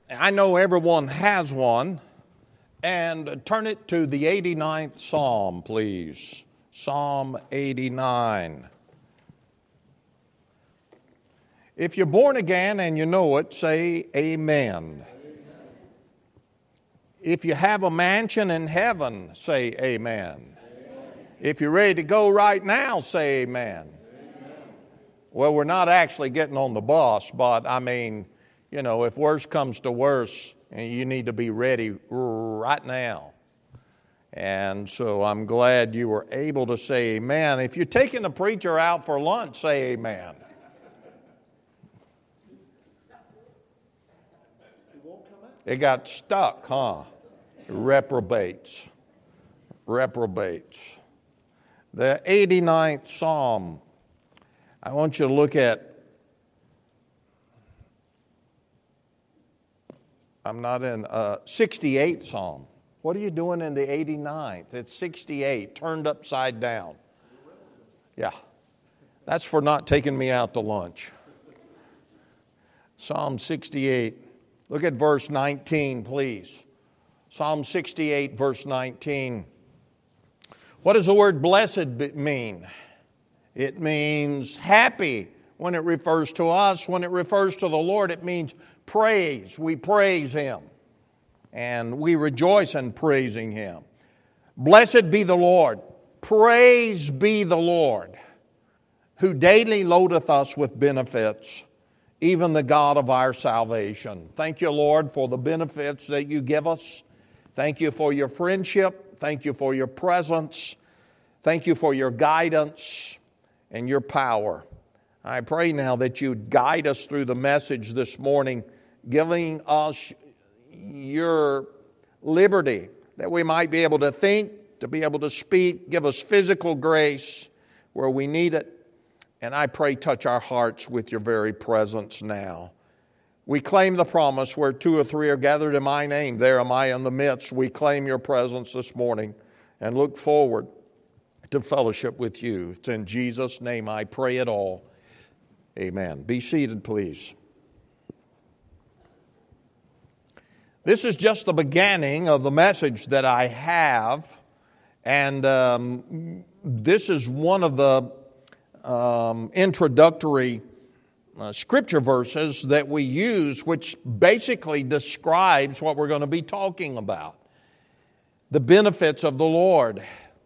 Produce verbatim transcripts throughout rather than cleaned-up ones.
I know everyone has one, and turn it to the eighty-ninth Psalm, please. Psalm eighty-nine. If you're born again and you know it, say amen. Amen. If you have a mansion in heaven, say amen. Amen. If you're ready to go right now, say amen. Amen. Well, we're not actually getting on the bus, but I mean, you know, if worse comes to worse, and you need to be ready right now. And so I'm glad you were able to say amen. If you're taking the preacher out for lunch, say amen. It got stuck, huh? Reprobates. Reprobates. The eighty-ninth Psalm. I want you to look at, I'm not in, uh, sixty-eighth Psalm. What are you doing in the eighty-ninth? It's sixty-eight, turned upside down. Yeah, that's for not taking me out to lunch. Psalm sixty-eight. Look at verse nineteen, please. Psalm sixty-eight, verse nineteen. What does the word blessed mean? It means happy when it refers to us. When it refers to the Lord, it means praise. We praise Him. And we rejoice in praising Him. Blessed be the Lord. Praise be the Lord, who daily loadeth us with benefits, even the God of our salvation. Thank you, Lord, for the benefits that you give us. Thank you for your friendship. Thank you for your presence. Thank you for your guidance and your power. I pray now that you'd guide us through the message this morning, giving us your liberty, that we might be able to think, to be able to speak. Give us physical grace where we need it. And I pray, touch our hearts with your very presence now. We claim the promise, where two or three are gathered in my name, there am I in the midst. We claim your presence this morning and look forward to fellowship with you. It's in Jesus' name I pray it all. Amen. Be seated, please. This is just the beginning of the message that I have. And um, this is one of the um, introductory uh, scripture verses that we use, which basically describes what we're going to be talking about. The benefits of the Lord.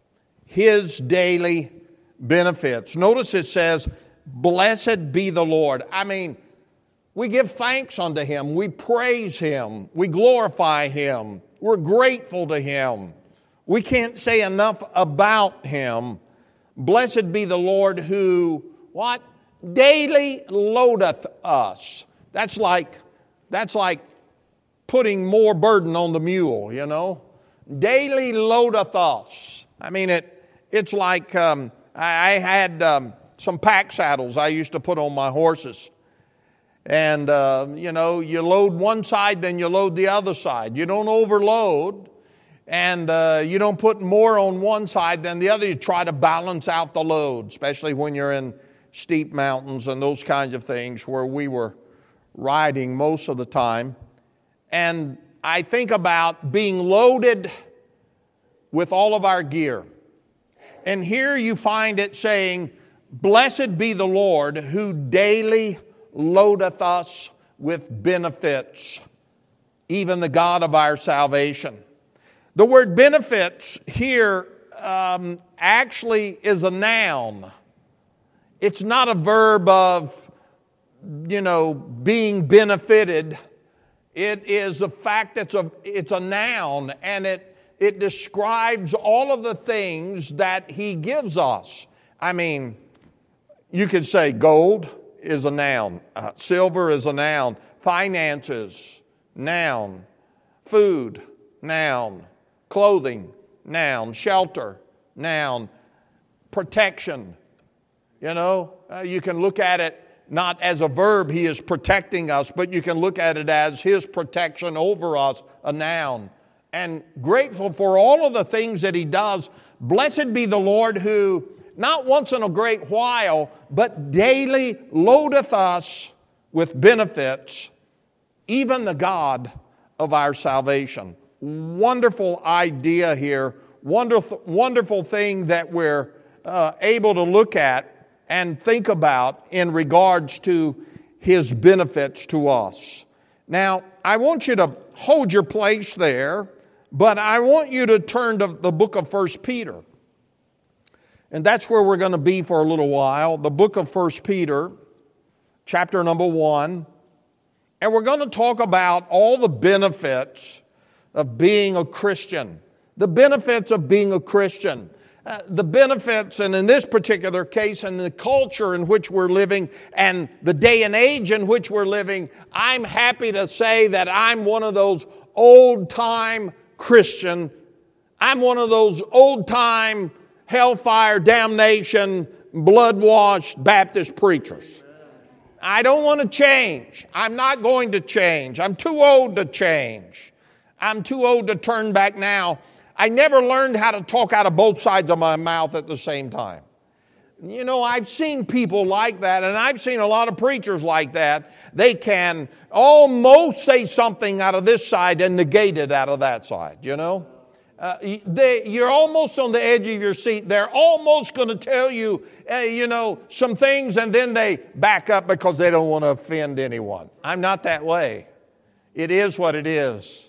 His daily benefits. Notice it says, blessed be the Lord. I mean, we give thanks unto Him. We praise Him. We glorify Him. We're grateful to Him. We can't say enough about Him. Blessed be the Lord who, what? Daily loadeth us. That's like, that's like putting more burden on the mule, you know. Daily loadeth us. I mean, it. it's like um, I, I had um, some pack saddles I used to put on my horses. And, uh, you know, you load one side, then you load the other side. You don't overload, and uh, you don't put more on one side than the other. You try to balance out the load, especially when you're in steep mountains and those kinds of things where we were riding most of the time. And I think about being loaded with all of our gear. And here you find it saying, blessed be the Lord who daily loadeth us with benefits, even the God of our salvation. The word benefits here um, actually is a noun. It's not a verb of, you know, being benefited. It is a fact that's a, it's a noun, and it, it describes all of the things that He gives us. I mean, you could say gold is a noun. Uh, silver is a noun. Finances, noun. Food, noun. Clothing, noun. Shelter, noun. Protection. You know, uh, you can look at it not as a verb, He is protecting us, but you can look at it as His protection over us, a noun. And grateful for all of the things that He does. Blessed be the Lord who, not once in a great while, but daily loadeth us with benefits, even the God of our salvation. Wonderful idea here. Wonderful, wonderful thing that we're uh, able to look at and think about in regards to His benefits to us. Now, I want you to hold your place there, but I want you to turn to the book of First Peter. And that's where we're going to be for a little while. The book of First Peter, chapter number one. And we're going to talk about all the benefits of being a Christian. The benefits of being a Christian. Uh, the benefits, and in this particular case, in the culture in which we're living and the day and age in which we're living, I'm happy to say that I'm one of those old-time Christian. I'm one of those old-time hellfire, damnation, blood-washed Baptist preachers. I don't want to change. I'm not going to change. I'm too old to change. I'm too old to turn back now. I never learned how to talk out of both sides of my mouth at the same time. You know, I've seen people like that, and I've seen a lot of preachers like that. They can almost say something out of this side and negate it out of that side, you know. Uh, they, you're almost on the edge of your seat. They're almost going to tell you, uh, you know, some things, and then they back up because they don't want to offend anyone. I'm not that way. It is what it is.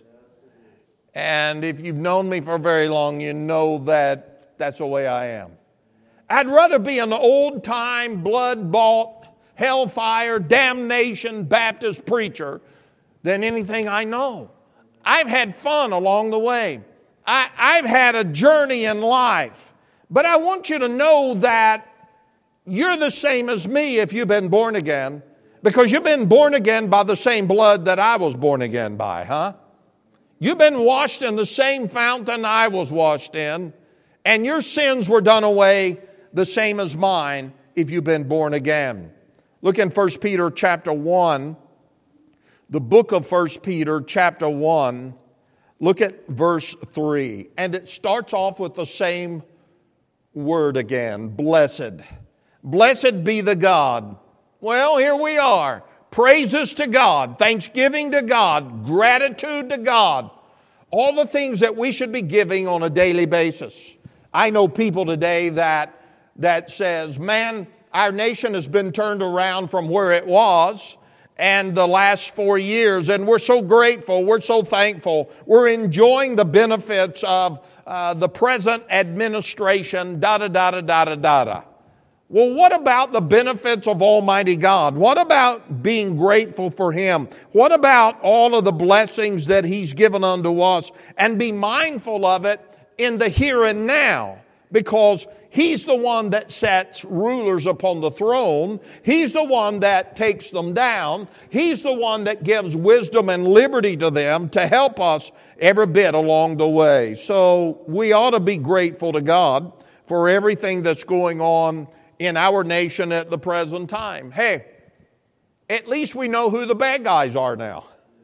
And if you've known me for very long, you know that that's the way I am. I'd rather be an old-time, blood-bought, hellfire, damnation Baptist preacher than anything I know. I've had fun along the way. I, I've had a journey in life. But I want you to know that you're the same as me if you've been born again, because you've been born again by the same blood that I was born again by, huh? You've been washed in the same fountain I was washed in, and your sins were done away the same as mine if you've been born again. Look in First Peter chapter one, the book of First Peter chapter one. Look at verse three, and it starts off with the same word again, blessed. Blessed be the God. Well, here we are. Praises to God, thanksgiving to God, gratitude to God. All the things that we should be giving on a daily basis. I know people today that, that says, man, our nation has been turned around from where it was and the last four years, and we're so grateful, we're so thankful, we're enjoying the benefits of uh, the present administration, da-da-da-da-da-da-da. Well, what about the benefits of Almighty God? What about being grateful for Him? What about all of the blessings that He's given unto us? And be mindful of it in the here and now, because He's the one that sets rulers upon the throne. He's the one that takes them down. He's the one that gives wisdom and liberty to them to help us every bit along the way. So we ought to be grateful to God for everything that's going on in our nation at the present time. Hey, at least we know who the bad guys are now.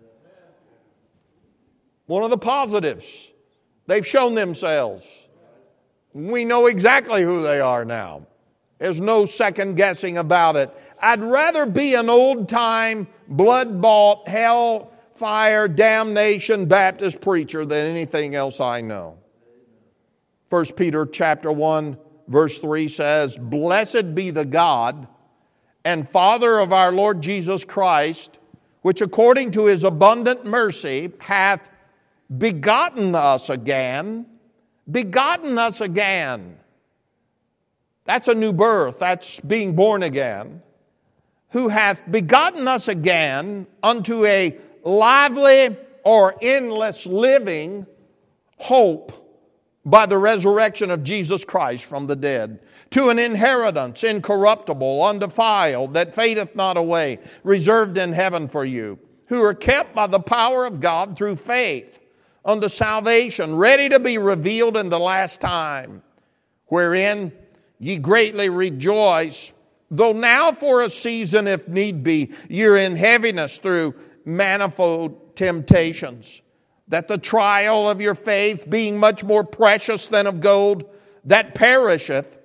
One of the positives. They've shown themselves. We know exactly who they are now. There's no second guessing about it. I'd rather be an old-time, blood-bought, hell-fire, damnation Baptist preacher than anything else I know. First Peter chapter one, verse three says, blessed be the God and Father of our Lord Jesus Christ, which according to His abundant mercy hath begotten us again. Begotten us again. That's a new birth. That's being born again. Who hath begotten us again unto a lively or endless living hope by the resurrection of Jesus Christ from the dead, to an inheritance incorruptible, undefiled, that fadeth not away, reserved in heaven for you, who are kept by the power of God through faith unto salvation, ready to be revealed in the last time, wherein ye greatly rejoice, though now for a season, if need be, you're in heaviness through manifold temptations, that the trial of your faith, being much more precious than of gold, that perisheth,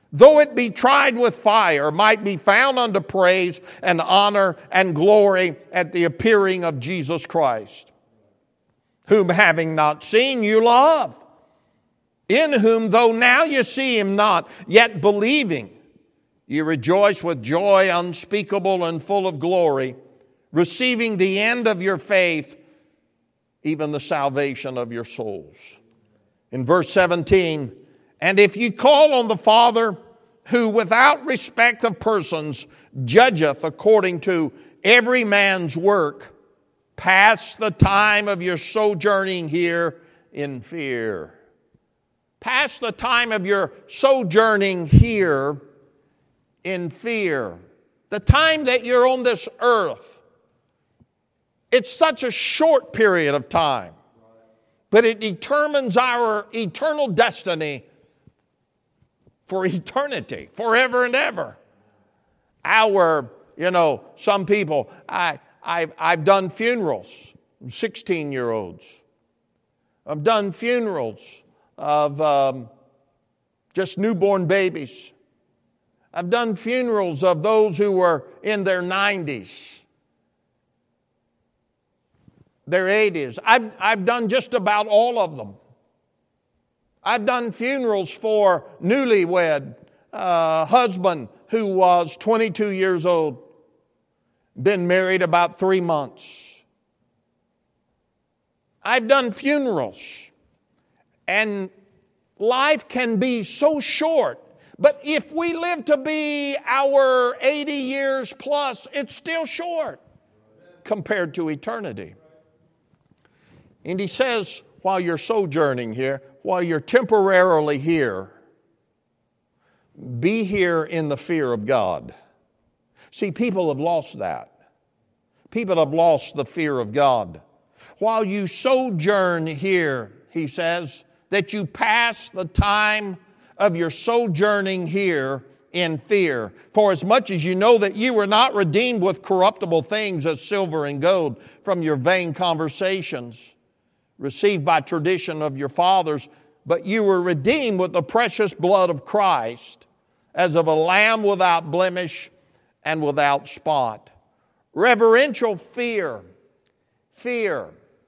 though it be tried with fire, might be found unto praise and honor and glory at the appearing of Jesus Christ, whom having not seen you love, in whom though now you see him not, yet believing, you rejoice with joy unspeakable and full of glory, receiving the end of your faith, even the salvation of your souls. In verse seventeen, and if ye call on the Father, who without respect of persons judgeth according to every man's work, pass the time of your sojourning here in fear. Pass the time of your sojourning here in fear. The time that you're on this earth, it's such a short period of time, but it determines our eternal destiny for eternity, forever and ever. Our, you know, some people, I, I've, I've done funerals, sixteen-year-olds. I've done funerals of um, just newborn babies. I've done funerals of those who were in their nineties, their eighties. I've, I've done just about all of them. I've done funerals for newlywed uh, husband who was twenty-two years old, been married about three months. I've done funerals, and life can be so short. But if we live to be our eighty years plus, it's still short compared to eternity. And he says, while you're sojourning here, while you're temporarily here, be here in the fear of God. See, people have lost that. People have lost the fear of God. While you sojourn here, he says, that you pass the time of your sojourning here in fear. For as much as you know that you were not redeemed with corruptible things as silver and gold from your vain conversations, received by tradition of your fathers, but you were redeemed with the precious blood of Christ, as of a lamb without blemish and without spot. Reverential fear. Fear.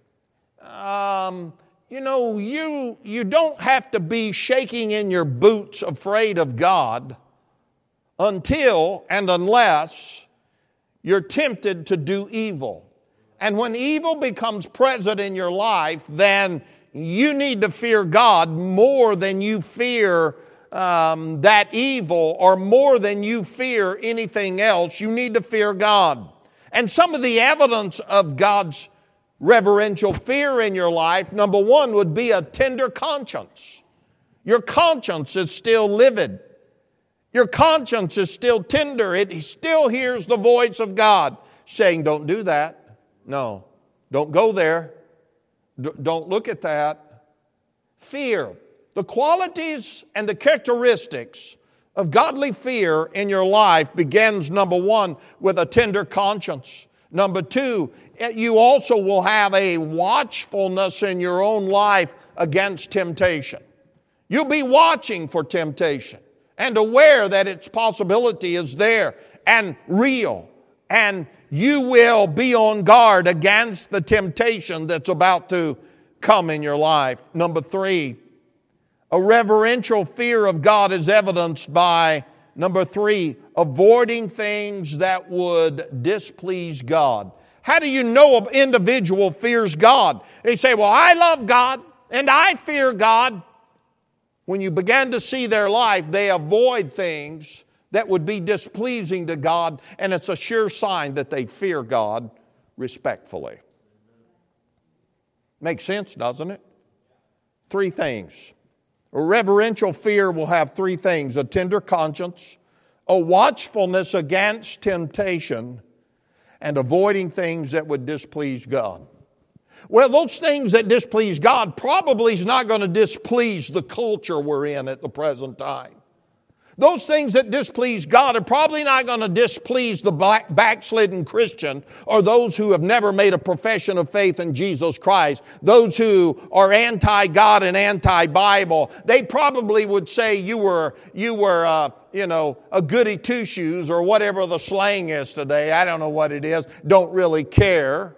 Um, you know, you, you don't have to be shaking in your boots afraid of God until and unless you're tempted to do evil. And when evil becomes present in your life, then you need to fear God more than you fear um, that evil, or more than you fear anything else. You need to fear God. And some of the evidence of God's reverential fear in your life, number one, would be a tender conscience. Your conscience is still livid. Your conscience is still tender. It still hears the voice of God saying, don't do that. No, don't go there. D- don't look at that. Fear. The qualities and the characteristics of godly fear in your life begins, number one, with a tender conscience. Number two, you also will have a watchfulness in your own life against temptation. You'll be watching for temptation and aware that its possibility is there and real. And you will be on guard against the temptation that's about to come in your life. Number three, a reverential fear of God is evidenced by, number three, avoiding things that would displease God. How do you know an individual fears God? They say, well, I love God and I fear God. When you begin to see their life, they avoid things that would be displeasing to God, and it's a sure sign that they fear God respectfully. Makes sense, doesn't it? Three things. A reverential fear will have three things: a tender conscience, a watchfulness against temptation, and avoiding things that would displease God. Well, those things that displease God probably is not going to displease the culture we're in at the present time. Those things that displease God are probably not going to displease the backslidden Christian or those who have never made a profession of faith in Jesus Christ. Those who are anti-God and anti-Bible, they probably would say you were, you were, uh, you know, a goody two-shoes or whatever the slang is today. I don't know what it is. Don't really care.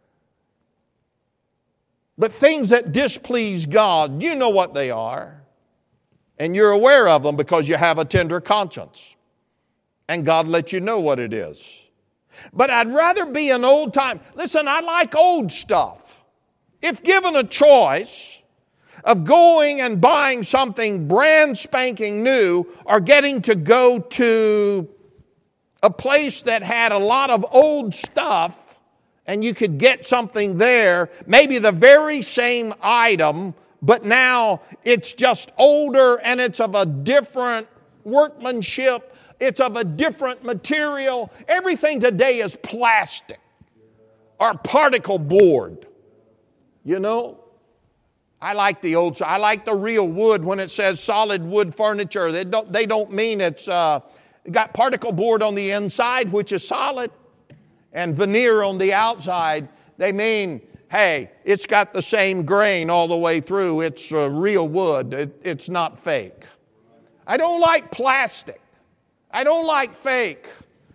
But things that displease God, you know what they are. And you're aware of them because you have a tender conscience. And God lets you know what it is. But I'd rather be an old time. Listen, I like old stuff. If given a choice of going and buying something brand spanking new or getting to go to a place that had a lot of old stuff and you could get something there, maybe the very same item, but now it's just older and it's of a different workmanship. It's of a different material. Everything today is plastic or particle board. You know, I like the old, I like the real wood when it says solid wood furniture. They don't, they don't mean it's uh, got particle board on the inside, which is solid, and veneer on the outside. They mean, hey, it's got the same grain all the way through. It's uh, real wood. It, it's not fake. I don't like plastic. I don't like fake.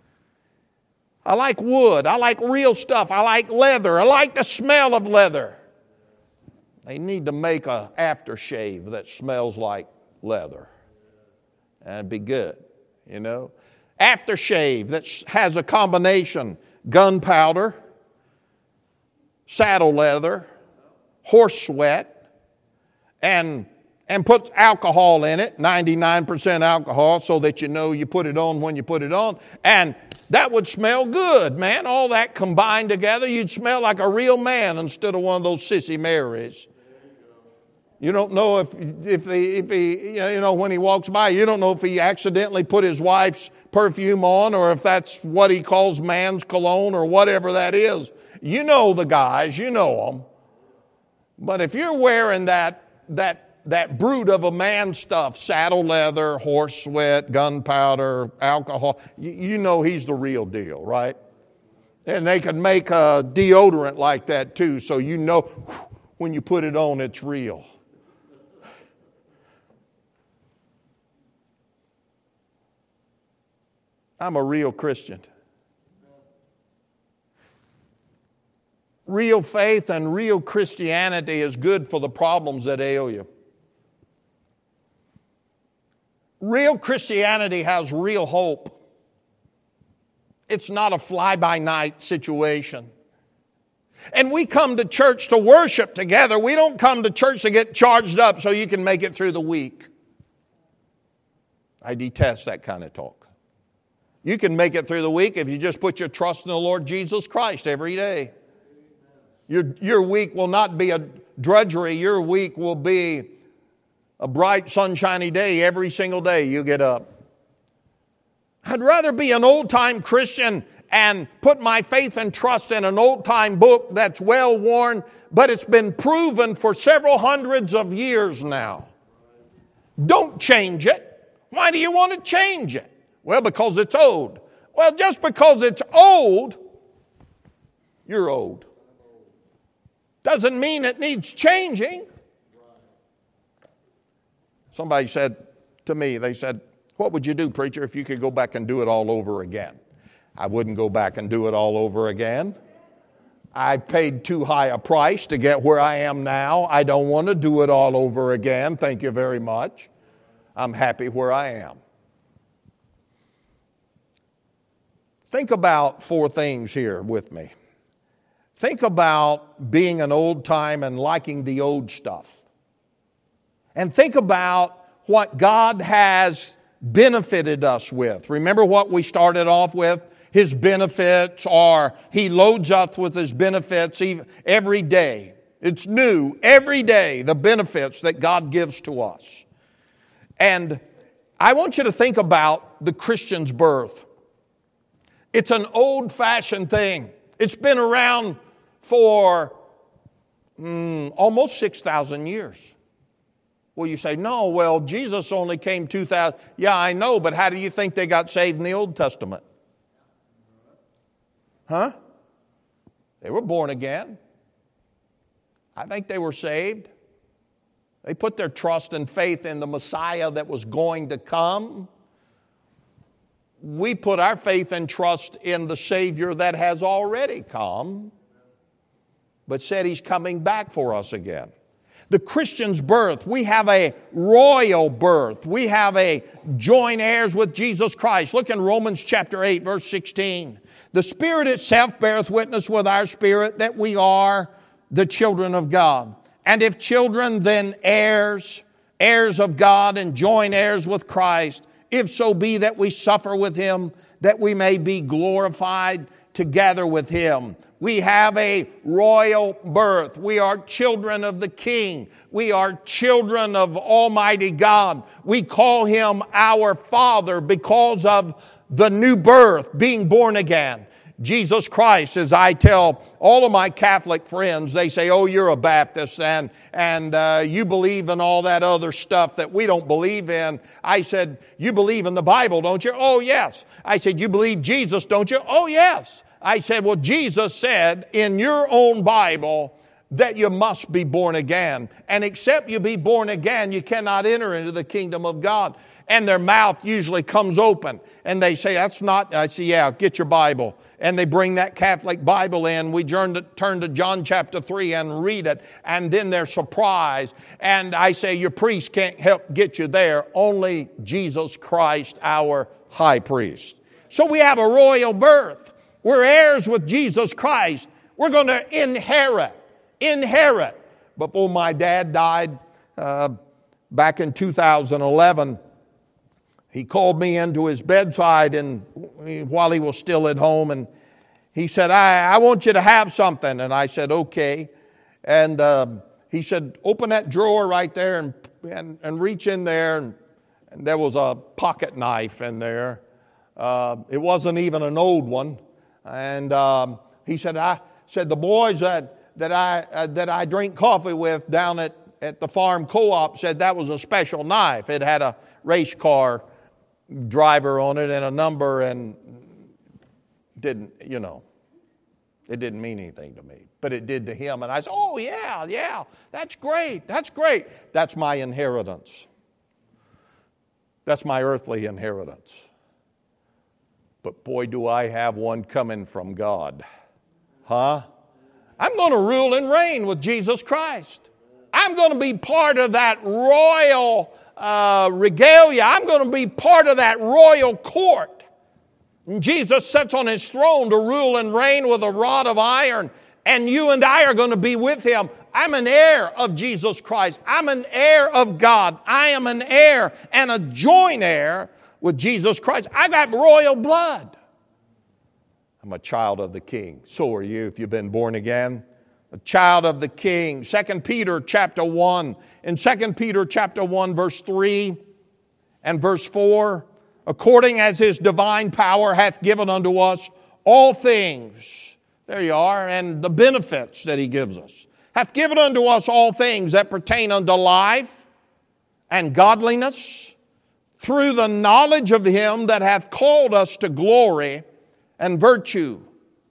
I like wood. I like real stuff. I like leather. I like the smell of leather. They need to make an aftershave that smells like leather. That'd be good, you know. Aftershave that has a combination, gunpowder, saddle leather, horse sweat, and, and puts alcohol in it, ninety-nine percent alcohol, so that you know you put it on when you put it on. And that would smell good, man. All that combined together, you'd smell like a real man instead of one of those sissy Marys. You don't know if, if, he, if he, you know, when he walks by, you don't know if he accidentally put his wife's perfume on or if that's what he calls man's cologne or whatever that is. You know the guys, you know them. But if you're wearing that that that brute of a man stuff, saddle leather, horse sweat, gunpowder, alcohol, you, you know he's the real deal, right? And they can make a deodorant like that too, so you know when you put it on, it's real. I'm a real Christian. Real faith and real Christianity is good for the problems that ail you. Real Christianity has real hope. It's not a fly-by-night situation. And we come to church to worship together. We don't come to church to get charged up so you can make it through the week. I detest that kind of talk. You can make it through the week if you just put your trust in the Lord Jesus Christ every day. Your, your week will not be a drudgery. Your week will be a bright, sunshiny day every single day you get up. I'd rather be an old-time Christian and put my faith and trust in an old-time book that's well-worn, but it's been proven for several hundreds of years now. Don't change it. Why do you want to change it? Well, because it's old. Well, just because it's old, you're old. Doesn't mean it needs changing. Somebody said to me, they said, what would you do, preacher, if you could go back and do it all over again? I wouldn't go back and do it all over again. I paid too high a price to get where I am now. I don't want to do it all over again. Thank you very much. I'm happy where I am. Think about four things here with me. Think about being an old time and liking the old stuff. And think about what God has benefited us with. Remember what we started off with? His benefits are, He loads us with His benefits every day. It's new every day, the benefits that God gives to us. And I want you to think about the Christian's birth. It's an old-fashioned thing. It's been around for mm, almost six thousand years. Well, you say, no, well, Jesus only came two thousand. Yeah, I know, but how do you think they got saved in the Old Testament? Huh? They were born again. I think they were saved. They put their trust and faith in the Messiah that was going to come. We put our faith and trust in the Savior that has already come, but said He's coming back for us again. The Christian's birth, we have a royal birth. We have a joint heirs with Jesus Christ. Look in Romans chapter eight, verse sixteen. The Spirit itself beareth witness with our spirit that we are the children of God. And if children, then heirs, heirs of God and joint heirs with Christ, if so be that we suffer with Him, that we may be glorified together with Him. We have a royal birth. We are children of the King. We are children of Almighty God. We call Him our Father because of the new birth, being born again. Jesus Christ, as I tell all of my Catholic friends, they say, oh, you're a Baptist and, and uh, you believe in all that other stuff that we don't believe in. I said, you believe in the Bible, don't you? Oh, yes. I said, you believe Jesus, don't you? Oh, yes. I said, well, Jesus said in your own Bible that you must be born again. And except you be born again, you cannot enter into the kingdom of God. And their mouth usually comes open. And they say, that's not, I say, yeah, get your Bible. And they bring that Catholic Bible in. We turn to, turn to John chapter three and read it. And then they're surprised. And I say, your priest can't help get you there. Only Jesus Christ, our high priest. So we have a royal birth. We're heirs with Jesus Christ. We're going to inherit. Inherit. Before my dad died uh, back in two thousand eleven, he called me into his bedside and while he was still at home, and he said, I, I want you to have something. And I said, okay. And uh, he said, open that drawer right there and, and, and reach in there. And, and there was a pocket knife in there. Uh, it wasn't even an old one. And um, he said, I said, the boys that, that, I, uh, that I drink coffee with down at, at the farm co-op said that was a special knife. It had a race car driver on it and a number, and didn't, you know, it didn't mean anything to me, but it did to him. And I said, oh yeah, yeah, that's great, that's great. That's my inheritance. That's my earthly inheritance. But boy, do I have one coming from God. Huh? I'm going to rule and reign with Jesus Christ. I'm going to be part of that royal Uh, regalia. I'm going to be part of that royal court. And Jesus sits on His throne to rule and reign with a rod of iron. And you and I are going to be with Him. I'm an heir of Jesus Christ. I'm an heir of God. I am an heir and a joint heir with Jesus Christ. I got royal blood. I'm a child of the King. So are you if you've been born again. A child of the King. Second Peter chapter one. In Second Peter chapter one, verse three and verse four, according as His divine power hath given unto us all things. There you are. And the benefits that He gives us. Hath given unto us all things that pertain unto life and godliness through the knowledge of Him that hath called us to glory and virtue,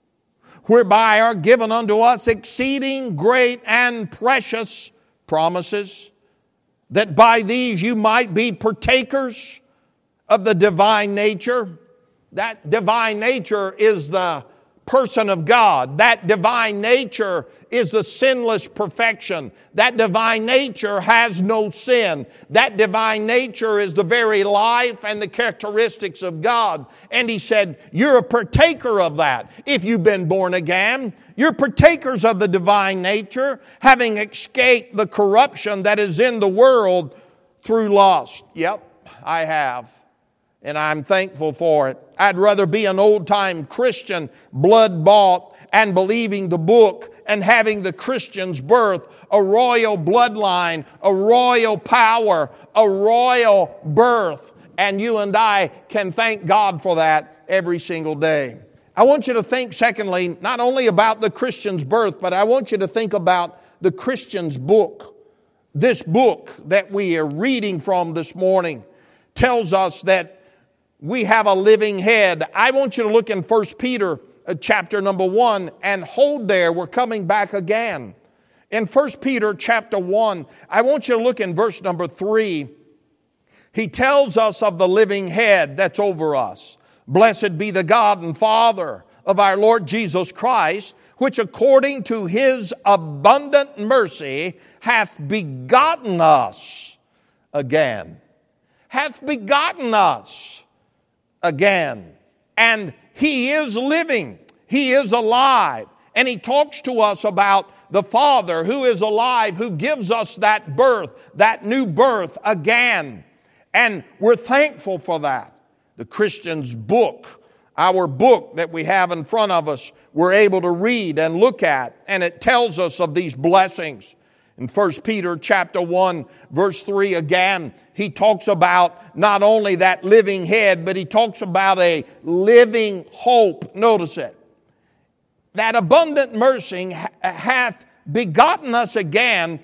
whereby are given unto us exceeding great and precious promises, that by these you might be partakers of the divine nature. That divine nature is the person of God. That divine nature is the sinless perfection. That divine nature has no sin. That divine nature is the very life and the characteristics of God. And He said, you're a partaker of that. If you've been born again, you're partakers of the divine nature, having escaped the corruption that is in the world through lust. Yep, I have. And I'm thankful for it. I'd rather be an old-time Christian, blood-bought, and believing the book and having the Christian's birth, a royal bloodline, a royal power, a royal birth. And you and I can thank God for that every single day. I want you to think, secondly, not only about the Christian's birth, but I want you to think about the Christian's book. this book that we are reading from this morning tells us that we have a living head. I want you to look in First Peter uh, chapter number one and hold there. We're coming back again. In First Peter chapter one, I want you to look in verse number three. He tells us of the living head that's over us. Blessed be the God and Father of our Lord Jesus Christ, which according to His abundant mercy hath begotten us again. Hath begotten us again. And He is living. He is alive. And He talks to us about the Father who is alive, who gives us that birth, that new birth again. And we're thankful for that. The Christian's book, our book that we have in front of us, we're able to read and look at, and it tells us of these blessings. In First Peter chapter one, verse three, again, he talks about not only that living head, but he talks about a living hope. Notice it. That abundant mercy hath begotten us again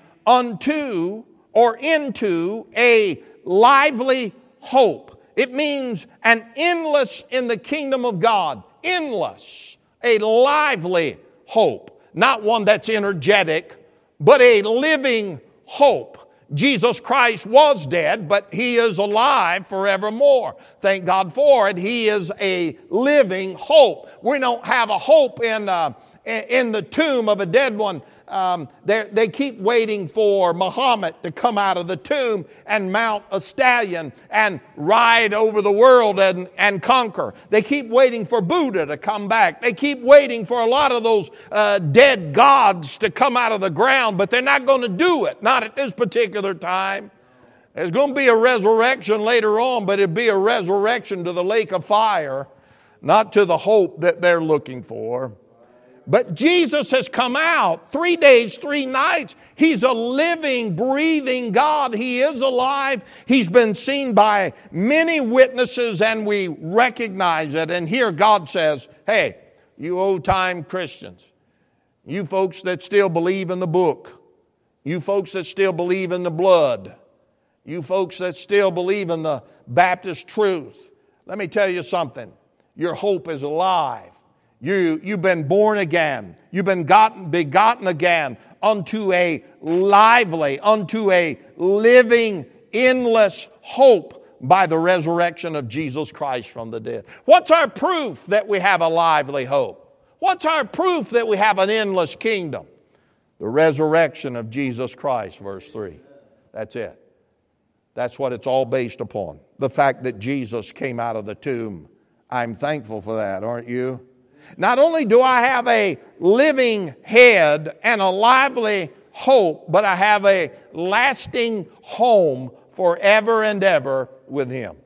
unto or into a lively hope. It means an endless in the kingdom of God. Endless. A lively hope. Not one that's energetic, but a living hope. Jesus Christ was dead, but He is alive forevermore. Thank God for it. He is a living hope. We don't have a hope in, uh, in the tomb of a dead one. Um, they keep waiting for Muhammad to come out of the tomb and mount a stallion and ride over the world and, and conquer. They keep waiting for Buddha to come back. They keep waiting for a lot of those uh, dead gods to come out of the ground, but they're not going to do it, not at this particular time. There's going to be a resurrection later on, but it'll be a resurrection to the lake of fire, not to the hope that they're looking for. But Jesus has come out three days, three nights. He's a living, breathing God. He is alive. He's been seen by many witnesses, and we recognize it. And here God says, hey, you old-time Christians, you folks that still believe in the book, you folks that still believe in the blood, you folks that still believe in the Baptist truth, let me tell you something. Your hope is alive. You, you've been born again. You've been gotten, begotten again unto a lively, unto a living, endless hope by the resurrection of Jesus Christ from the dead. What's our proof that we have a lively hope? What's our proof that we have an endless kingdom? The resurrection of Jesus Christ, verse three. That's it. That's what it's all based upon. The fact that Jesus came out of the tomb. I'm thankful for that, aren't you? Not only do I have a living head and a lively hope, but I have a lasting home forever and ever with Him.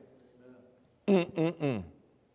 Mm-mm-mm.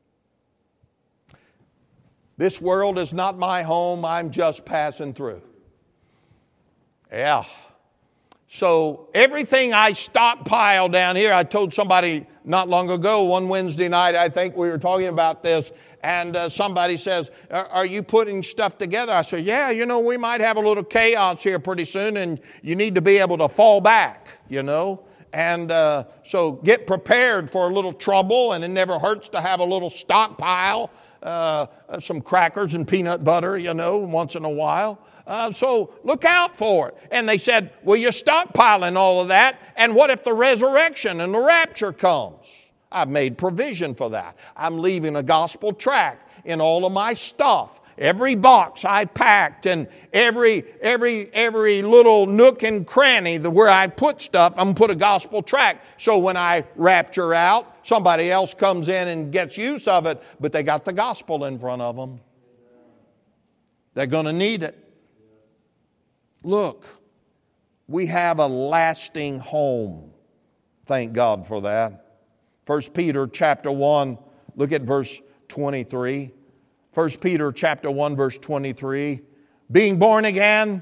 This world is not my home. I'm just passing through. Yeah. So everything I stockpile down here, I told somebody not long ago, one Wednesday night, I think we were talking about this, and uh, somebody says, are you putting stuff together? I said, yeah, you know, we might have a little chaos here pretty soon, and you need to be able to fall back, you know. And uh, so get prepared for a little trouble, and it never hurts to have a little stockpile, uh, some crackers and peanut butter, you know, once in a while. Uh, so look out for it. And they said, well, you're stockpiling all of that, and what if the resurrection and the rapture comes? I've made provision for that. I'm leaving a gospel tract in all of my stuff. Every box I packed and every every every little nook and cranny where I put stuff, I'm going to put a gospel tract. So when I rapture out, somebody else comes in and gets use of it, but they got the gospel in front of them. They're going to need it. Look, we have a lasting home. Thank God for that. First Peter chapter one, look at verse twenty-three. First Peter chapter one, verse twenty-three. Being born again,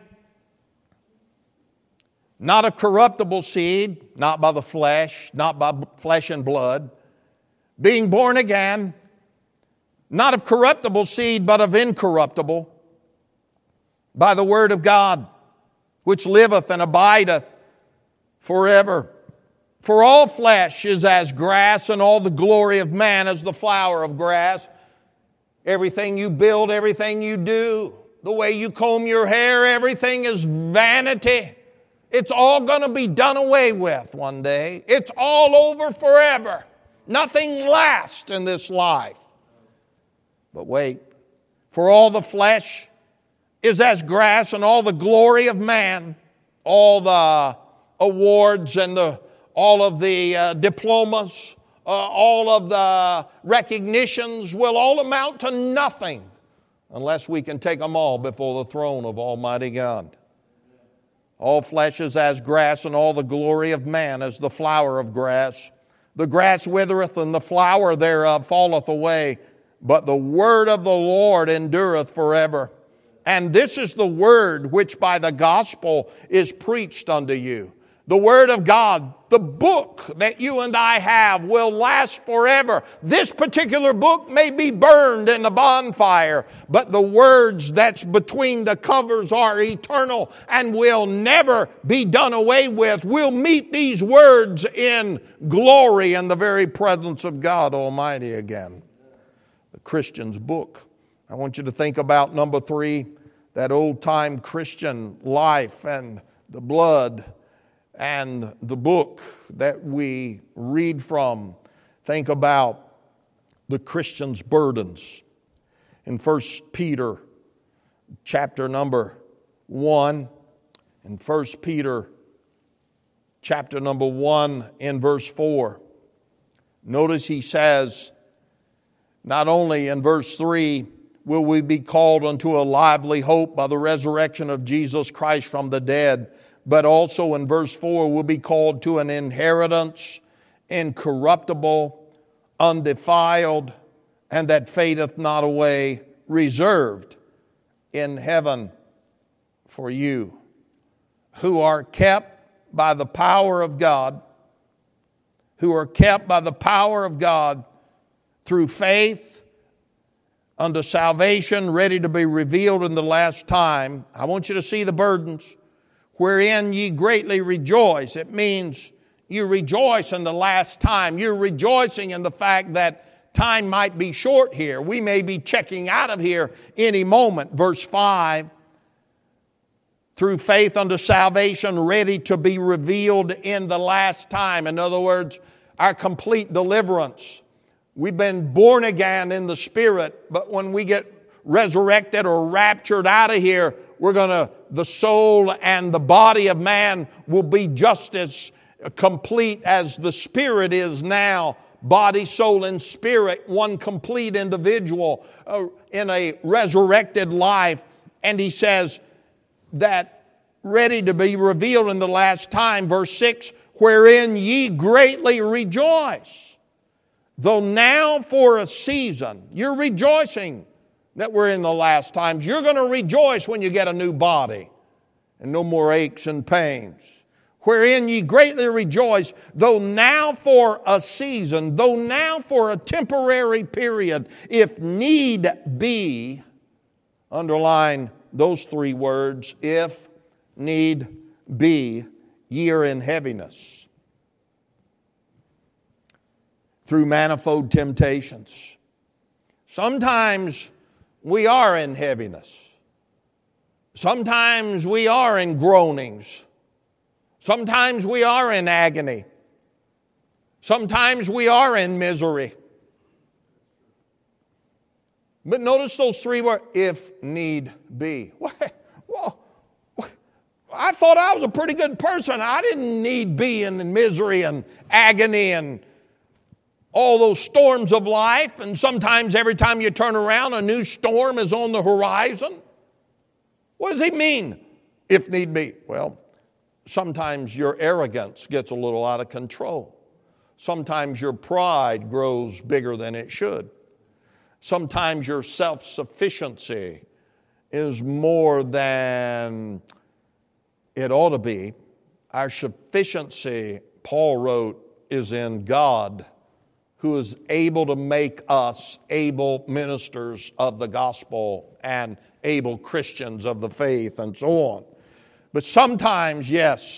not of corruptible seed, not by the flesh, not by flesh and blood. Being born again, not of corruptible seed, but of incorruptible, by the word of God, which liveth and abideth forever. For all flesh is as grass, and all the glory of man as the flower of grass. Everything you build, everything you do, the way you comb your hair, everything is vanity. It's all going to be done away with one day. It's all over forever. Nothing lasts in this life. But wait, for all the flesh is as grass, and all the glory of man, all the awards and the all of the uh, diplomas, uh, all of the recognitions will all amount to nothing unless we can take them all before the throne of Almighty God. All flesh is as grass, and all the glory of man as the flower of grass. The grass withereth, and the flower thereof falleth away, but the word of the Lord endureth forever. And this is the word which by the gospel is preached unto you. The Word of God, the book that you and I have, will last forever. This particular book may be burned in the bonfire, but the words that's between the covers are eternal and will never be done away with. We'll meet these words in glory in the very presence of God Almighty again. The Christian's book. I want you to think about number three, that old-time Christian life and the blood and the book that we read from. Think about the Christian's burdens. In First Peter chapter number one, in First Peter chapter number one in verse four, notice he says, not only in verse three, will we be called unto a lively hope by the resurrection of Jesus Christ from the dead, but also in verse four, we'll be called to an inheritance incorruptible, undefiled, and that fadeth not away, reserved in heaven for you, who are kept by the power of God, who are kept by the power of God through faith unto salvation, ready to be revealed in the last time. I want you to see the burdens. Wherein ye greatly rejoice. It means you rejoice in the last time. You're rejoicing in the fact that time might be short here. We may be checking out of here any moment. Verse five, through faith unto salvation, ready to be revealed in the last time. In other words, our complete deliverance. We've been born again in the Spirit, but when we get resurrected or raptured out of here, we're going to, the soul and the body of man will be just as complete as the Spirit is now. Body, soul, and spirit, one complete individual uh, in a resurrected life. And he says that ready to be revealed in the last time. Verse six, wherein ye greatly rejoice. Though now for a season, you're rejoicing that we're in the last times. You're going to rejoice when you get a new body and no more aches and pains. Wherein ye greatly rejoice, though now for a season, though now for a temporary period, if need be, underline those three words, if need be, ye are in heaviness, through manifold temptations. Sometimes we are in heaviness. Sometimes we are in groanings. Sometimes we are in agony. Sometimes we are in misery. But notice those three words, if need be. Well, I thought I was a pretty good person. I didn't need be in misery and agony and all those storms of life, and sometimes every time you turn around, a new storm is on the horizon. What does he mean, if need be? Well, sometimes your arrogance gets a little out of control. Sometimes your pride grows bigger than it should. Sometimes your self-sufficiency is more than it ought to be. Our sufficiency, Paul wrote, is in God, who is able to make us able ministers of the gospel and able Christians of the faith and so on. But sometimes, yes,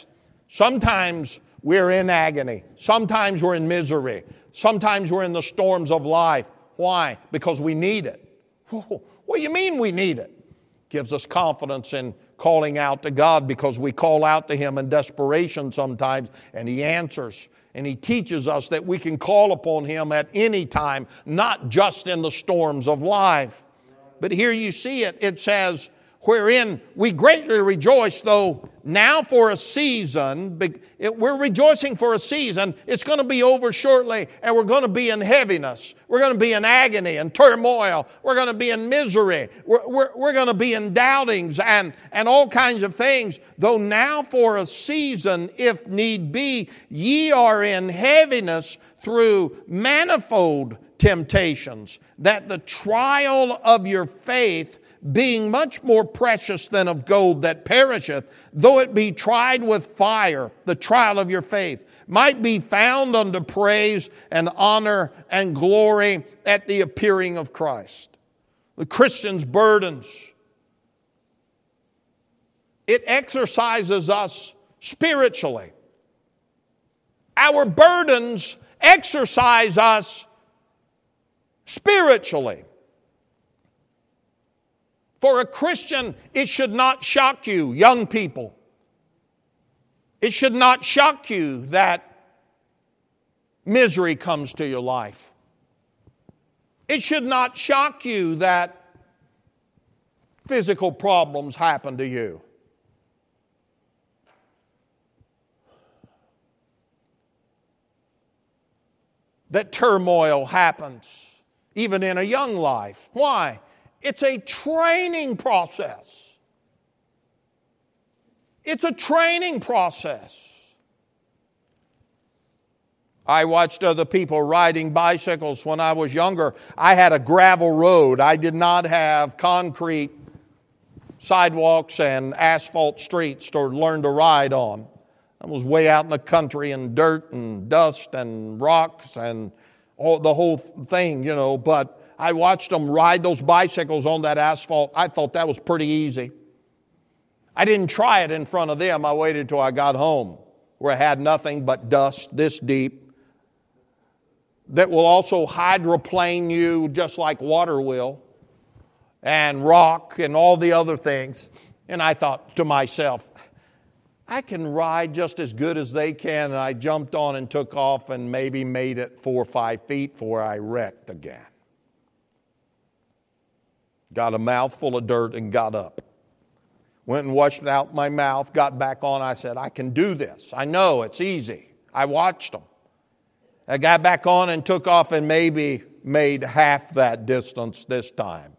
Sometimes we're in agony. Sometimes we're in misery. Sometimes we're in the storms of life. Why? Because we need it. What do you mean we need it? Gives us confidence in calling out to God, because we call out to Him in desperation sometimes, and He answers. And He teaches us that we can call upon Him at any time, not just in the storms of life. But here you see it. It says, wherein we greatly rejoice, though now for a season, we're rejoicing for a season. It's going to be over shortly, and we're going to be in heaviness. We're going to be in agony and turmoil. We're going to be in misery. We're, we're, we're going to be in doubtings and, and all kinds of things. Though now for a season, if need be, ye are in heaviness through manifold temptations, that the trial of your faith, being much more precious than of gold that perisheth, though it be tried with fire, the trial of your faith, might be found unto praise and honor and glory at the appearing of Christ. The Christian's burdens, it exercises us spiritually. Our burdens exercise us spiritually. For a Christian, it should not shock you, young people. It should not shock you that misery comes to your life. It should not shock you that physical problems happen to you. That turmoil happens, even in a young life. Why? It's a training process. It's a training process. I watched other people riding bicycles when I was younger. I had a gravel road. I did not have concrete sidewalks and asphalt streets to learn to ride on. I was way out in the country in dirt and dust and rocks and all the whole thing, you know, but I watched them ride those bicycles on that asphalt. I thought that was pretty easy. I didn't try it in front of them. I waited till I got home, where I had nothing but dust this deep that will also hydroplane you just like water will, and rock and all the other things. And I thought to myself, I can ride just as good as they can. And I jumped on and took off and maybe made it four or five feet before I wrecked again. Got a mouthful of dirt and got up. Went and washed out my mouth, got back on. I said, I can do this. I know it's easy. I watched them. I got back on and took off and maybe made half that distance this time.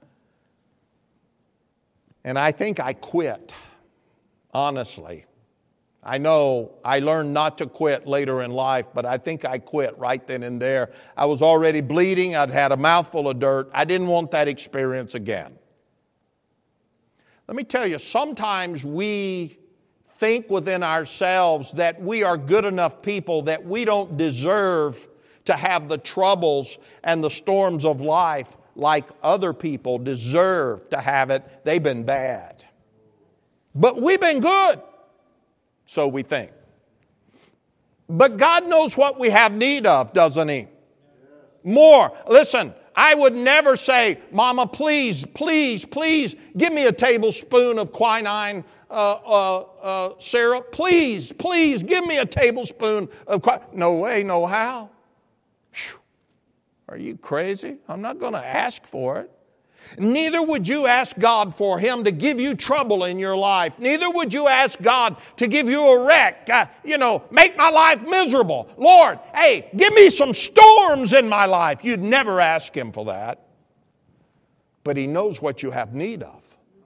And I think I quit, honestly. I know I learned not to quit later in life, but I think I quit right then and there. I was already bleeding. I'd had a mouthful of dirt. I didn't want that experience again. Let me tell you, sometimes we think within ourselves that we are good enough people, that we don't deserve to have the troubles and the storms of life like other people deserve to have it. They've been bad. But we've been good. So we think. But God knows what we have need of, doesn't He? More. Listen, I would never say, Mama, please, please, please, give me a tablespoon of quinine uh, uh, uh, syrup. Please, please, give me a tablespoon of quinine. No way, no how. Whew. Are you crazy? I'm not going to ask for it. Neither would you ask God for Him to give you trouble in your life. Neither would you ask God to give you a wreck. Uh, you know, make my life miserable. Lord, hey, give me some storms in my life. You'd never ask Him for that. But He knows what you have need of.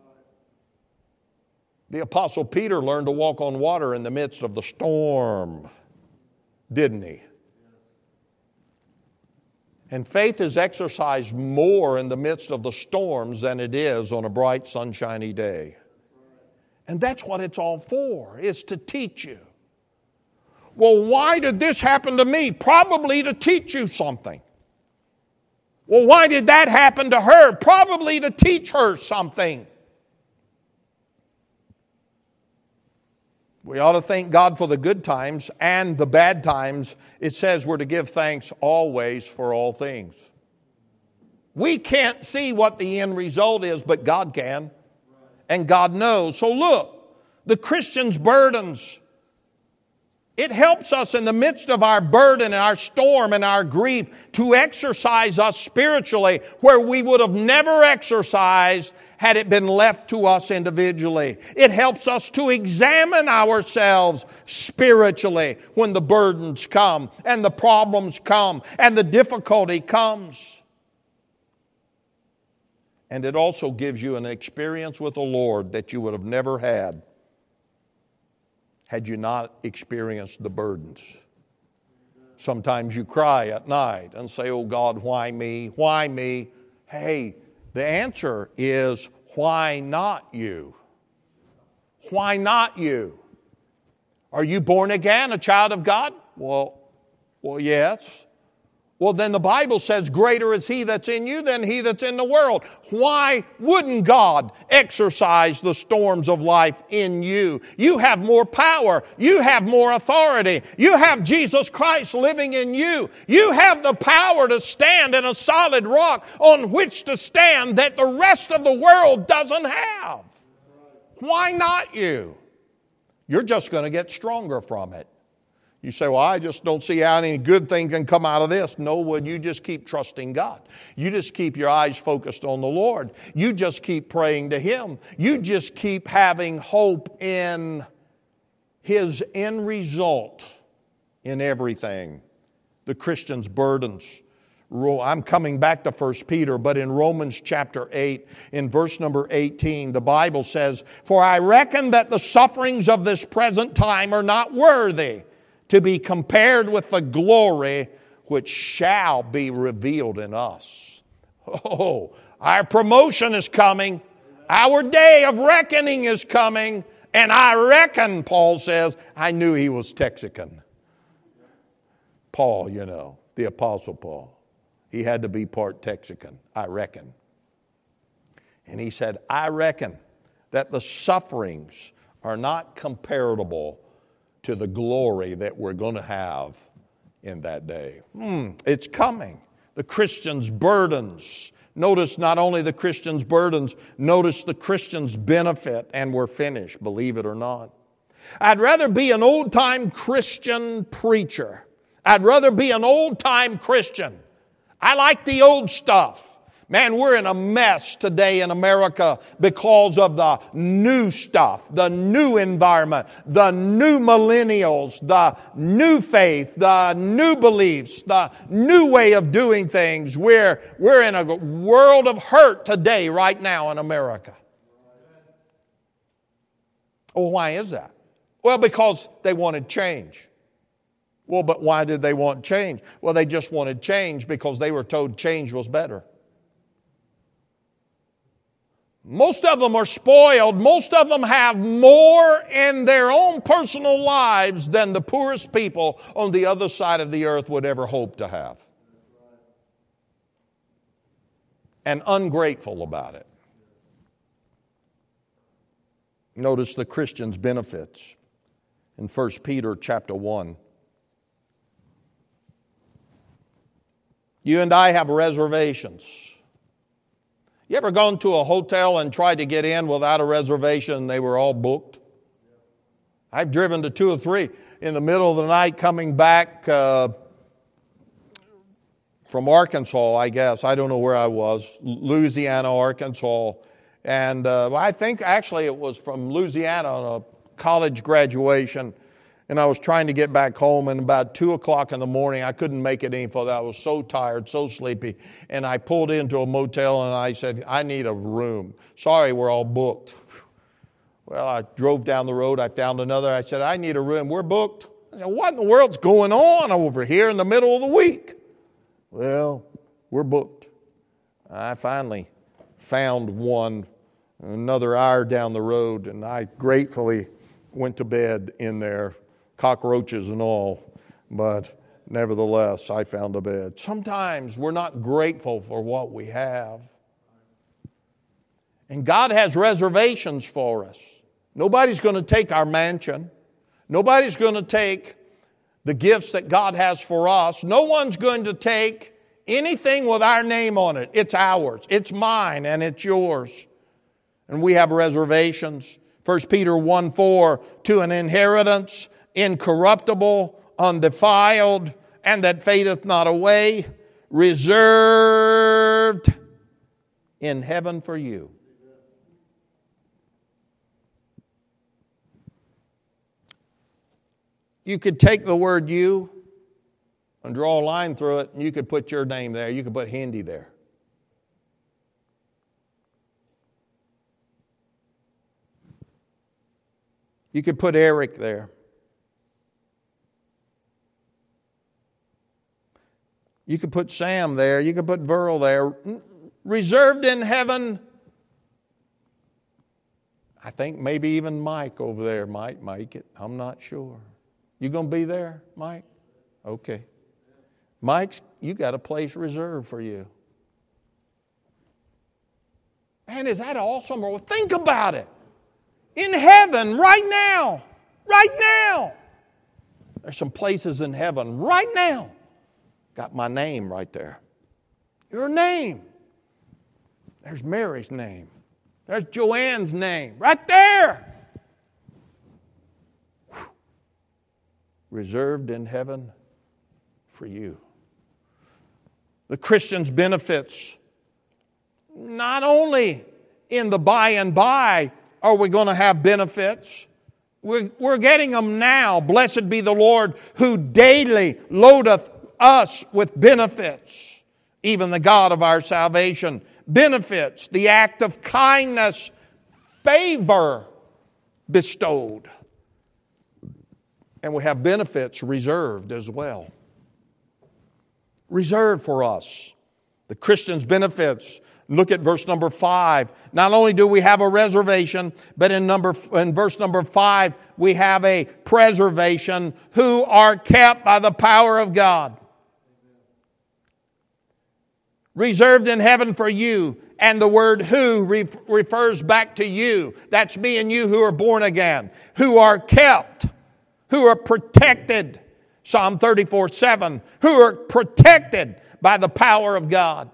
The Apostle Peter learned to walk on water in the midst of the storm, didn't he? And faith is exercised more in the midst of the storms than it is on a bright, sunshiny day. And that's what it's all for, is to teach you. Well, why did this happen to me? Probably to teach you something. Well, why did that happen to her? Probably to teach her something. We ought to thank God for the good times and the bad times. It says we're to give thanks always for all things. We can't see what the end result is, but God can. And God knows. So look, the Christian's burdens. It helps us in the midst of our burden and our storm and our grief to exercise us spiritually where we would have never exercised had it been left to us individually. It helps us to examine ourselves spiritually when the burdens come and the problems come and the difficulty comes. And it also gives you an experience with the Lord that you would have never had had you not experienced the burdens. Sometimes you cry at night and say, oh God, why me? Why me? Hey, the answer is, why not you? Why not you? Are you born again, a child of God? Well, well, yes. Well, then the Bible says, greater is He that's in you than he that's in the world. Why wouldn't God exercise the storms of life in you? You have more power. You have more authority. You have Jesus Christ living in you. You have the power to stand in a solid rock on which to stand that the rest of the world doesn't have. Why not you? You're just going to get stronger from it. You say, well, I just don't see how any good thing can come out of this. No, well, you just keep trusting God. You just keep your eyes focused on the Lord. You just keep praying to Him. You just keep having hope in His end result in everything. The Christian's burdens. I'm coming back to First Peter, but in Romans chapter eight, in verse number eighteen, the Bible says, for I reckon that the sufferings of this present time are not worthy to be compared with the glory which shall be revealed in us. Oh, our promotion is coming. Our day of reckoning is coming. And I reckon, Paul says, I knew he was Texican. Paul, you know, the Apostle Paul. He had to be part Texican, I reckon. And he said, I reckon that the sufferings are not comparable to the glory that we're going to have in that day. Hmm, it's coming. The Christian's burdens. Notice not only the Christian's burdens, notice the Christian's benefit, and we're finished, believe it or not. I'd rather be an old-time Christian preacher. I'd rather be an old-time Christian. I like the old stuff. Man, we're in a mess today in America because of the new stuff, the new environment, the new millennials, the new faith, the new beliefs, the new way of doing things. We're, we're in a world of hurt today, right now in America. Oh, why is that? Well, because they wanted change. Well, but why did they want change? Well, they just wanted change because they were told change was better. Most of them are spoiled. Most of them have more in their own personal lives than the poorest people on the other side of the earth would ever hope to have. And ungrateful about it. Notice the Christian's benefits in First Peter chapter one. You and I have reservations. You ever gone to a hotel and tried to get in without a reservation and they were all booked? I've driven to two or three in the middle of the night coming back uh, from Arkansas, I guess. I don't know where I was. Louisiana, Arkansas. And uh, I think actually it was from Louisiana on a college graduation. And I was trying to get back home, and about two o'clock in the morning, I couldn't make it any further. I was so tired, so sleepy. And I pulled into a motel, and I said, I need a room. Sorry, we're all booked. Well, I drove down the road. I found another. I said, I need a room. We're booked. I said, what in the world's going on over here in the middle of the week? Well, we're booked. I finally found one another hour down the road, and I gratefully went to bed in there. Cockroaches and all, but nevertheless, I found a bed. Sometimes we're not grateful for what we have. And God has reservations for us. Nobody's going to take our mansion. Nobody's going to take the gifts that God has for us. No one's going to take anything with our name on it. It's ours. It's mine and it's yours. And we have reservations. First Peter one four, to an inheritance incorruptible, undefiled, and that fadeth not away, reserved in heaven for you. You could take the word you and draw a line through it, and you could put your name there. You could put Hindi there. You could put Eric there. You could put Sam there. You could put Verl there. Reserved in heaven. I think maybe even Mike over there might make it. I'm not sure. You going to be there, Mike? Okay. Mike's, you got a place reserved for you. Man, is that awesome? Well, think about it. In heaven, right now. Right now. There's some places in heaven right now. Got my name right there. Your name. There's Mary's name. There's Joanne's name. Right there. Whew. Reserved in heaven for you. The Christian's benefits. Not only in the by and by are we going to have benefits. We're, we're getting them now. Blessed be the Lord who daily loadeth us with benefits, even the God of our salvation. Benefits, the act of kindness, favor bestowed. And we have benefits reserved as well. Reserved for us. The Christian's benefits. Look at verse number five. Not only do we have a reservation, but in number in verse number five, we have a preservation, who are kept by the power of God. Reserved in heaven for you. And the word who ref- refers back to you. That's me and you who are born again. Who are kept. Who are protected. Psalm thirty-four seven. Who are protected by the power of God.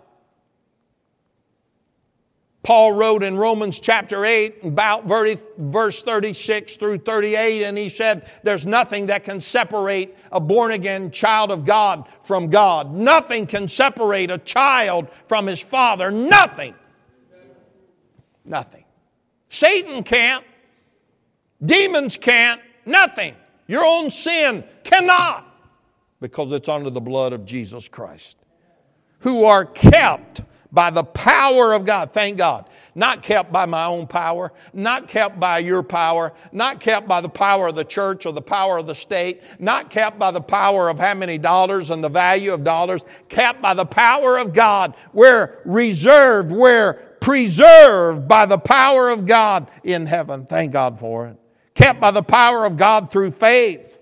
Paul wrote in Romans chapter eight, about verse thirty-six through thirty-eight, and he said, there's nothing that can separate a born-again child of God from God. Nothing can separate a child from his father. Nothing. Nothing. Satan can't. Demons can't. Nothing. Your own sin cannot, because it's under the blood of Jesus Christ. Who are kept by the power of God. Thank God. Not kept by my own power. Not kept by your power. Not kept by the power of the church or the power of the state. Not kept by the power of how many dollars and the value of dollars. Kept by the power of God. We're reserved. We're preserved by the power of God in heaven. Thank God for it. Kept by the power of God through faith.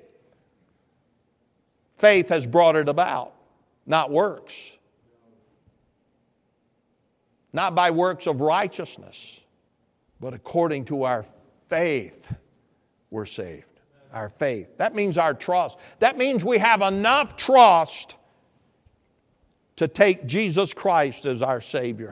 Faith has brought it about, not works. Not by works of righteousness, but according to our faith, we're saved. Our faith. That means our trust. That means we have enough trust to take Jesus Christ as our Savior.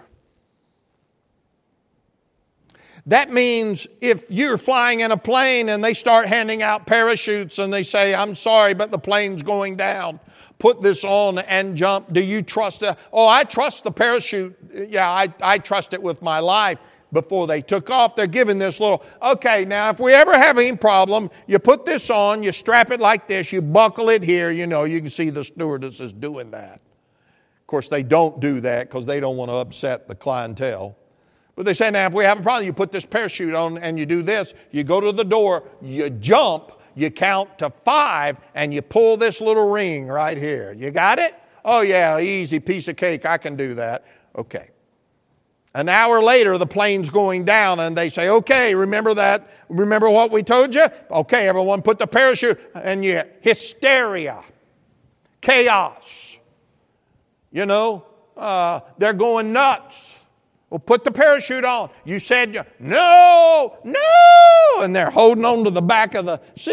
That means if you're flying in a plane and they start handing out parachutes and they say, I'm sorry, but the plane's going down. Put this on and jump. Do you trust it? Oh, I trust the parachute. Yeah, I, I trust it with my life. Before they took off, they're giving this little, okay, now if we ever have any problem, you put this on, you strap it like this, you buckle it here. You know, you can see the stewardess is doing that. Of course, they don't do that because they don't want to upset the clientele. But they say, now if we have a problem, you put this parachute on and you do this. You go to the door, you jump. You count to five and you pull this little ring right here. You got it? Oh yeah, easy piece of cake. I can do that. Okay. An hour later, the plane's going down and they say, okay, remember that? Remember what we told you? Okay, everyone put the parachute. And you, hysteria, chaos. You know, uh, they're going nuts. Well, put the parachute on. You said, no, no. and they're holding on to the back of the, say,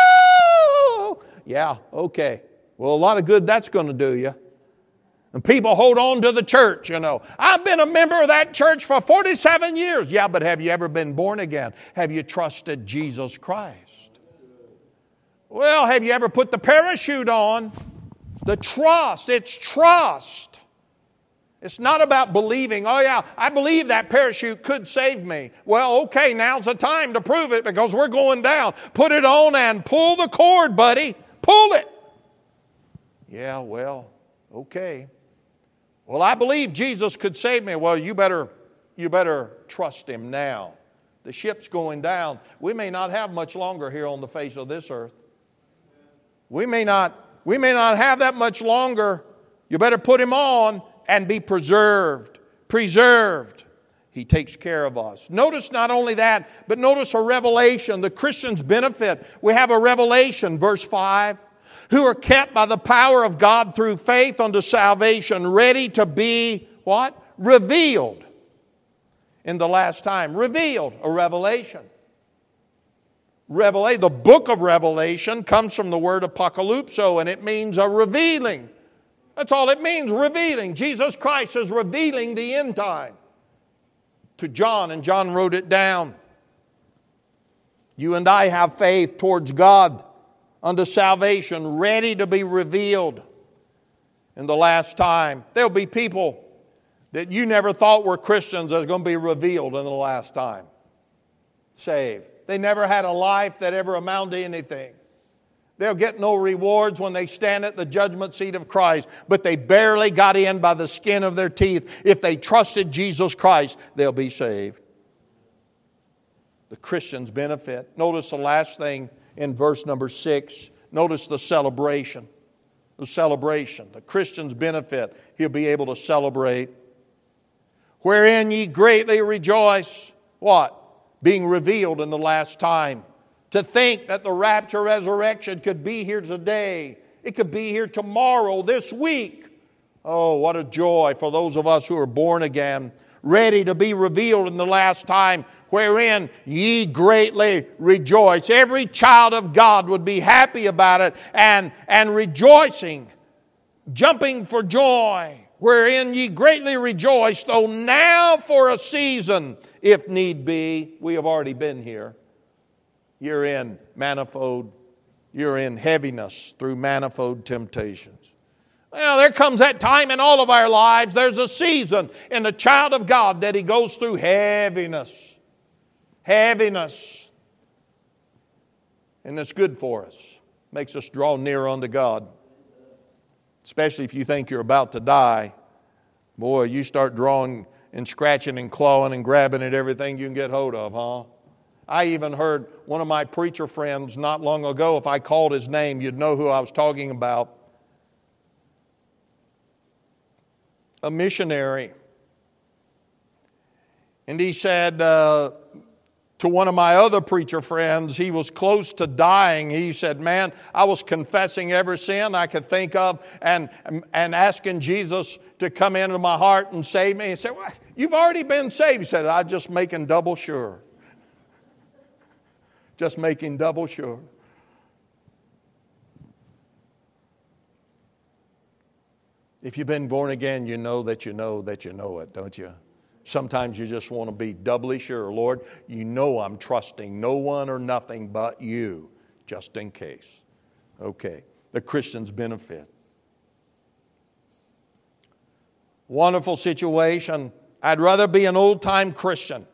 no! Yeah, okay. Well, a lot of good that's going to do you. And people hold on to the church, you know. I've been a member of that church for forty-seven years. Yeah, but have you ever been born again? Have you trusted Jesus Christ? Well, have you ever put the parachute on? The trust. It's trust. It's not about believing, oh yeah, I believe that parachute could save me. Well, okay, now's the time to prove it because we're going down. Put it on and pull the cord, buddy. Pull it. Yeah, well, okay. Well, I believe Jesus could save me. Well, you better, you better trust Him now. The ship's going down. We may not have much longer here on the face of this earth. We may not, we may not have that much longer. You better put Him on and be preserved. Preserved. He takes care of us. Notice not only that, but notice a revelation. The Christian's benefit. We have a revelation, verse five. Who are kept by the power of God through faith unto salvation, ready to be, what? Revealed in the last time. Revealed, a revelation. Revelation. The book of Revelation comes from the word apocalypso, and it means a revealing. That's all it means, revealing. Jesus Christ is revealing the end time to John, and John wrote it down. You and I have faith towards God unto salvation, ready to be revealed in the last time. There'll be people that you never thought were Christians that are going to be revealed in the last time. Saved. They never had a life that ever amounted to anything. They'll get no rewards when they stand at the judgment seat of Christ, but they barely got in by the skin of their teeth. If they trusted Jesus Christ, they'll be saved. The Christian's benefit. Notice the last thing in verse number six. Notice the celebration. The celebration. The Christian's benefit. He'll be able to celebrate. Wherein ye greatly rejoice. What? Being revealed in the last time. To think that the rapture resurrection could be here today. It could be here tomorrow, this week. Oh, what a joy for those of us who are born again. Ready to be revealed in the last time. Wherein ye greatly rejoice. Every child of God would be happy about it and, and rejoicing. Jumping for joy. Wherein ye greatly rejoice. Though now for a season, if need be. We have already been here. You're in manifold, you're in heaviness through manifold temptations. Well, there comes that time in all of our lives. There's a season in the child of God that he goes through heaviness. Heaviness. And it's good for us. Makes us draw nearer unto God. Especially if you think you're about to die. Boy, you start drawing and scratching and clawing and grabbing at everything you can get hold of, huh? I even heard one of my preacher friends not long ago, if I called his name, you'd know who I was talking about. A missionary. And he said uh, to one of my other preacher friends, he was close to dying. He said, man, I was confessing every sin I could think of and, and asking Jesus to come into my heart and save me. He said, well, you've already been saved. He said, I'm just making double sure. Just making double sure. If you've been born again, you know that you know that you know it, don't you? Sometimes you just want to be doubly sure. Lord, you know I'm trusting no one or nothing but you, just in case. Okay, the Christian's benefit. Wonderful situation. I'd rather be an old-time Christian.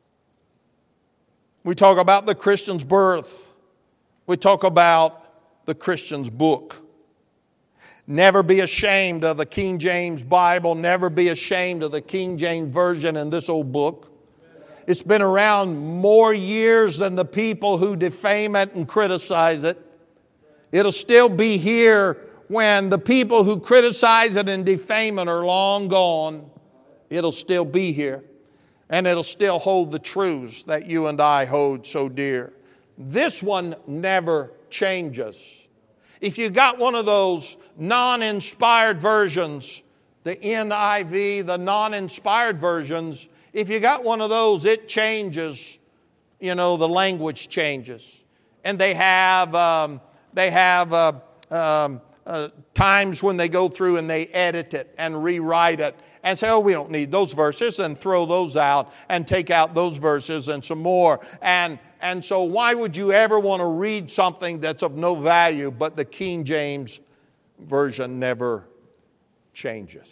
We talk about the Christian's birth. We talk about the Christian's book. Never be ashamed of the King James Bible. Never be ashamed of the King James Version in this old book. It's been around more years than the people who defame it and criticize it. It'll still be here when the people who criticize it and defame it are long gone. It'll still be here. And it'll still hold the truths that you and I hold so dear. This one never changes. If you got one of those non-inspired versions, the N I V, the non-inspired versions, if you got one of those, it changes you know, the language changes. And they have, um, they have uh, um, uh, times when they go through and they edit it and rewrite it and say, oh, we don't need those verses, and throw those out and take out those verses and some more. And, and so why would you ever want to read something that's of no value? But the King James Version never changes.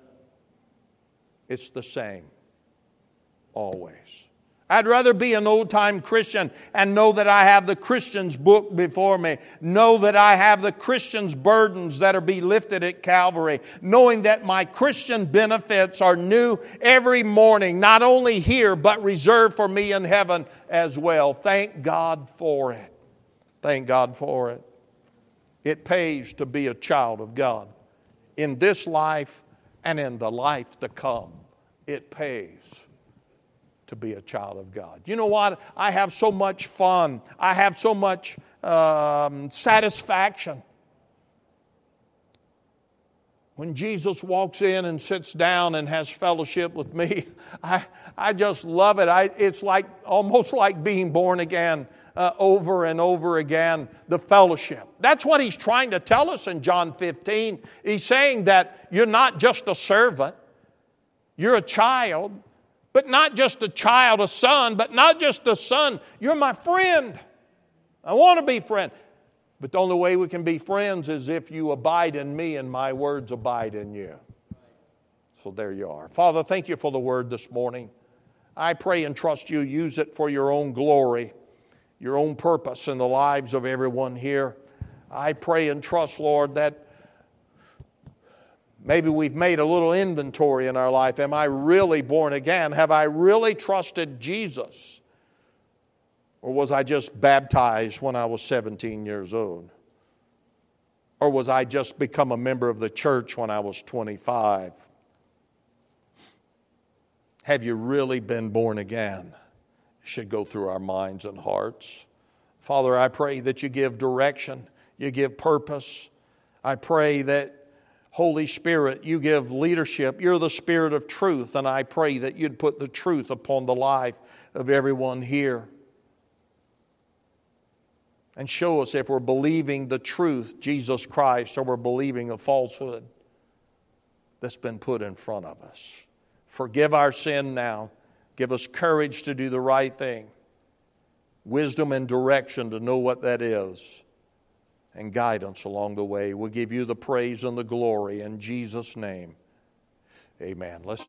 It's the same always. I'd rather be an old-time Christian and know that I have the Christian's book before me. Know that I have the Christian's burdens that are be lifted at Calvary. Knowing that my Christian benefits are new every morning, not only here, but reserved for me in heaven as well. Thank God for it. Thank God for it. It pays to be a child of God. In this life and in the life to come, it pays to be a child of God. You know what? I have so much fun. I have so much um, satisfaction. When Jesus walks in and sits down and has fellowship with me, I, I just love it. I, it's like almost like being born again uh, over and over again, the fellowship. That's what he's trying to tell us in John fifteen. He's saying that you're not just a servant, you're a child. But not just a child, a son, but not just a son. You're my friend. I want to be friend. But the only way we can be friends is if you abide in me and my words abide in you. So there you are. Father, thank you for the word this morning. I pray and trust you use it for your own glory, your own purpose in the lives of everyone here. I pray and trust, Lord, that maybe we've made a little inventory in our life. Am I really born again? Have I really trusted Jesus? Or was I just baptized when I was seventeen years old? Or was I just become a member of the church when I was twenty-five? Have you really been born again? It should go through our minds and hearts. Father, I pray that you give direction, you give purpose. I pray that Holy Spirit, you give leadership. You're the Spirit of truth, and I pray that you'd put the truth upon the life of everyone here. And show us if we're believing the truth, Jesus Christ, or we're believing a falsehood that's been put in front of us. Forgive our sin now. Give us courage to do the right thing. Wisdom and direction to know what that is. And guidance along the way. We'll give you the praise and the glory in Jesus' name. Amen. Let's